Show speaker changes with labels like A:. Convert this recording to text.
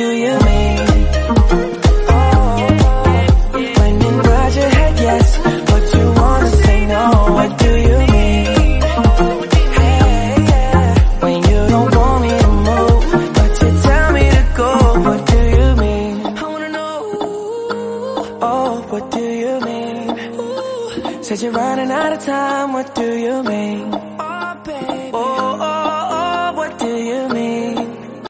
A: you mean? When you nod your head yes, but you wanna say no, what do you mean? When you don't want me to move, but you tell me to go, what do you mean? I wanna know, oh, what do you mean? Said you're running out of time, what do you mean?